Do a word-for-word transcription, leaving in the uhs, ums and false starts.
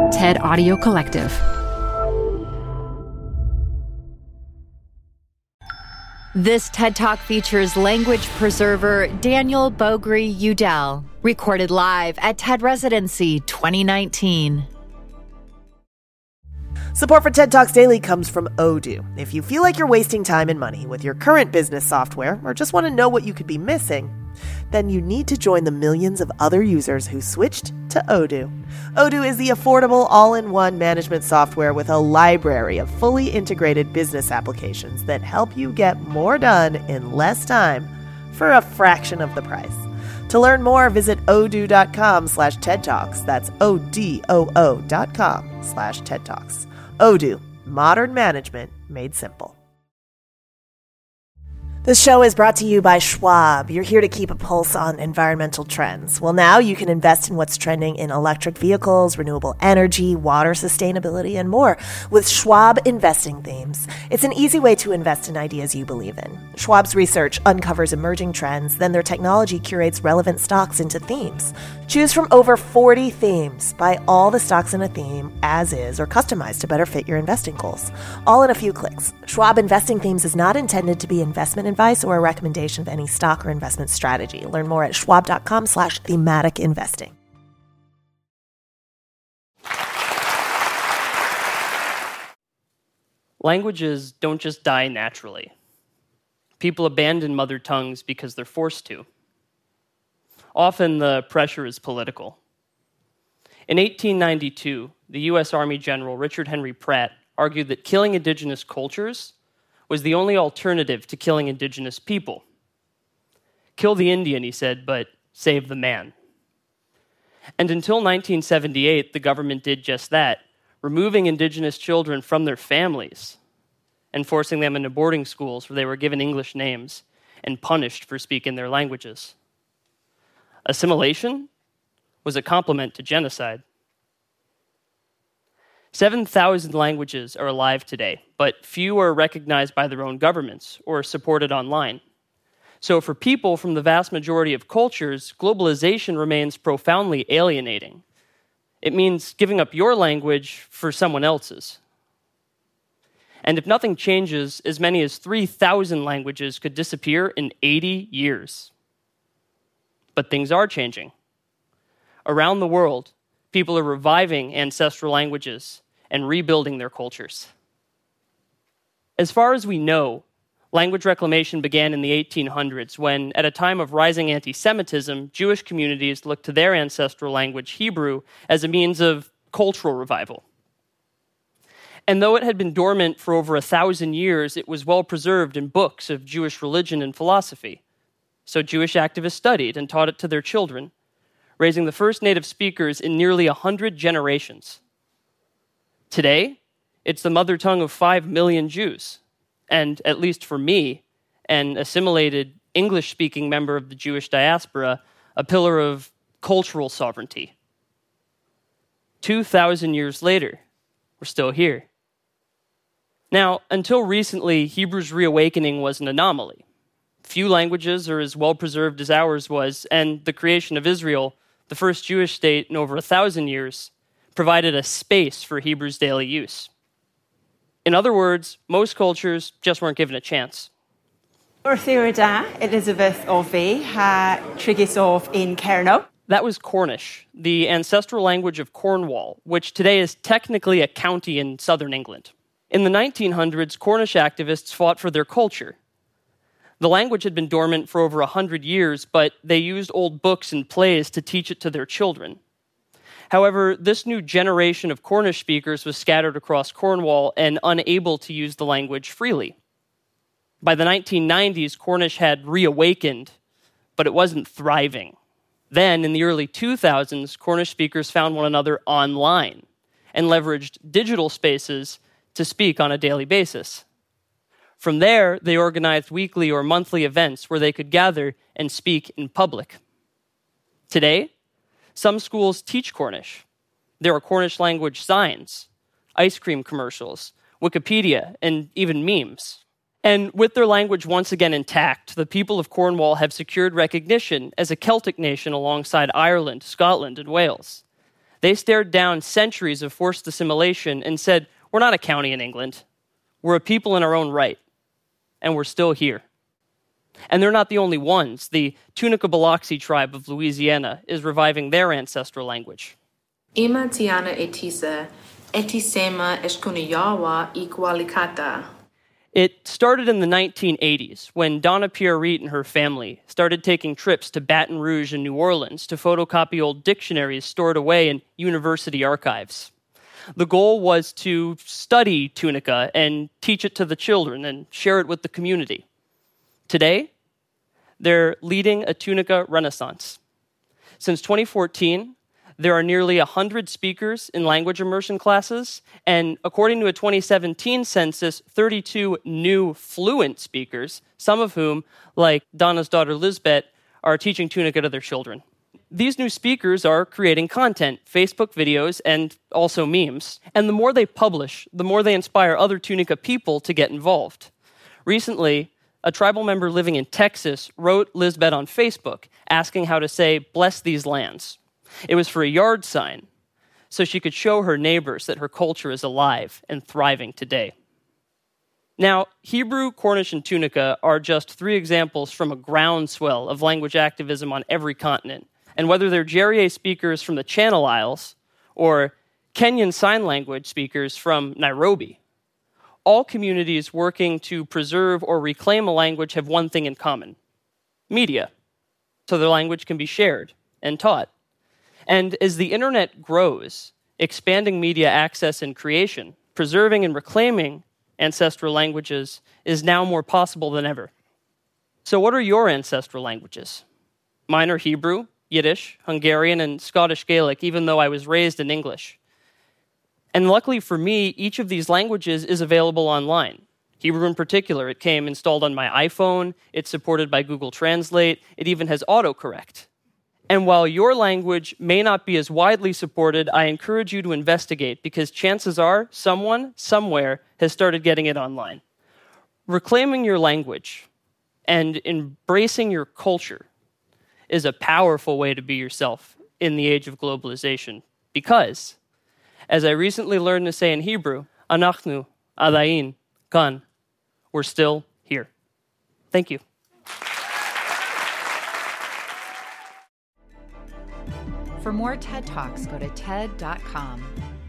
TED Audio Collective. This TED Talk features language preserver Daniel Bogri Udell, recorded live at TED Residency twenty nineteen. Support for TED Talks Daily comes from Odoo. If you feel like you're wasting time and money with your current business software or just want to know what you could be missing, then you need to join the millions of other users who switched to Odoo. Odoo is the affordable all-in-one management software with a library of fully integrated business applications that help you get more done in less time for a fraction of the price. To learn more, visit odoo.com slash TED Talks. That's O-D-O-O dot com slash TED Talks. Odoo, modern management made simple. This show is brought to you by Schwab. You're here to keep a pulse on environmental trends. Well, now you can invest in what's trending in electric vehicles, renewable energy, water sustainability, and more with Schwab Investing Themes. It's an easy way to invest in ideas you believe in. Schwab's research uncovers emerging trends, then their technology curates relevant stocks into themes. Choose from over forty themes. Buy all the stocks in a theme as is or customized to better fit your investing goals. All in a few clicks. Schwab Investing Themes is not intended to be investment advice or a recommendation of any stock or investment strategy. Learn more at schwab.com slash thematic investing. Languages don't just die naturally. People abandon mother tongues because they're forced to. Often the pressure is political. In eighteen ninety-two, the U S Army General Richard Henry Pratt argued that killing indigenous cultures was the only alternative to killing indigenous people. Kill the Indian, he said, but save the man. And until nineteen seventy-eight, the government did just that, removing indigenous children from their families and forcing them into boarding schools where they were given English names and punished for speaking their languages. Assimilation was a complement to genocide. seven thousand languages are alive today, but few are recognized by their own governments or supported online. So for people from the vast majority of cultures, globalization remains profoundly alienating. It means giving up your language for someone else's. And if nothing changes, as many as three thousand languages could disappear in eighty years. But things are changing. Around the world, people are reviving ancestral languages and rebuilding their cultures. As far as we know, language reclamation began in the eighteen hundreds when, at a time of rising anti-Semitism, Jewish communities looked to their ancestral language, Hebrew, as a means of cultural revival. And though it had been dormant for over a thousand years, it was well preserved in books of Jewish religion and philosophy. So Jewish activists studied and taught it to their children, raising the first native speakers in nearly a hundred generations. Today, it's the mother tongue of five million Jews, and at least for me, an assimilated English-speaking member of the Jewish diaspora, a pillar of cultural sovereignty. Two thousand years later, we're still here. Now, until recently, Hebrew's reawakening was an anomaly. Few languages are as well preserved as ours was, and the creation of Israel, the first Jewish state in over a thousand years, provided a space for Hebrew's daily use. In other words, most cultures just weren't given a chance. That was Cornish, the ancestral language of Cornwall, which today is technically a county in southern England. In the nineteen hundreds, Cornish activists fought for their culture. The language had been dormant for over a hundred years, but they used old books and plays to teach it to their children. However, this new generation of Cornish speakers was scattered across Cornwall and unable to use the language freely. By the nineteen nineties, Cornish had reawakened, but it wasn't thriving. Then, in the early two thousands, Cornish speakers found one another online and leveraged digital spaces to speak on a daily basis. From there, they organized weekly or monthly events where they could gather and speak in public. Today, some schools teach Cornish. There are Cornish language signs, ice cream commercials, Wikipedia, and even memes. And with their language once again intact, the people of Cornwall have secured recognition as a Celtic nation alongside Ireland, Scotland, and Wales. They stared down centuries of forced assimilation and said, we're not a county in England. We're a people in our own right, and we're still here. And they're not the only ones. The Tunica Biloxi tribe of Louisiana is reviving their ancestral language. Ima tiana etisa, etisema eskuniyawa igualicata. It started in the nineteen eighties when Donna Pierre-Reet and her family started taking trips to Baton Rouge and New Orleans to photocopy old dictionaries stored away in university archives. The goal was to study Tunica and teach it to the children and share it with the community. Today, they're leading a Tunica renaissance. Since twenty fourteen, there are nearly one hundred speakers in language immersion classes, and according to a twenty seventeen census, thirty-two new fluent speakers, some of whom, like Donna's daughter Lisbeth, are teaching Tunica to their children. These new speakers are creating content, Facebook videos, and also memes. And the more they publish, the more they inspire other Tunica people to get involved. Recently, a tribal member living in Texas wrote Lisbeth on Facebook asking how to say, "Bless these lands." It was for a yard sign, so she could show her neighbors that her culture is alive and thriving today. Now, Hebrew, Cornish, and Tunica are just three examples from a groundswell of language activism on every continent. And whether they're Jerrier speakers from the Channel Isles or Kenyan Sign Language speakers from Nairobi, all communities working to preserve or reclaim a language have one thing in common: media, so their language can be shared and taught. And as the internet grows, expanding media access and creation, preserving and reclaiming ancestral languages is now more possible than ever. So what are your ancestral languages? Mine are Hebrew, Yiddish, Hungarian, and Scottish Gaelic, even though I was raised in English. And luckily for me, each of these languages is available online. Hebrew in particular, it came installed on my iPhone, it's supported by Google Translate, it even has autocorrect. And while your language may not be as widely supported, I encourage you to investigate, because chances are someone, somewhere, has started getting it online. Reclaiming your language and embracing your culture is a powerful way to be yourself in the age of globalization, because, as I recently learned to say in Hebrew, Anachnu, Adain, Kan, we're still here. Thank you. For more TED Talks, go to T E D dot com.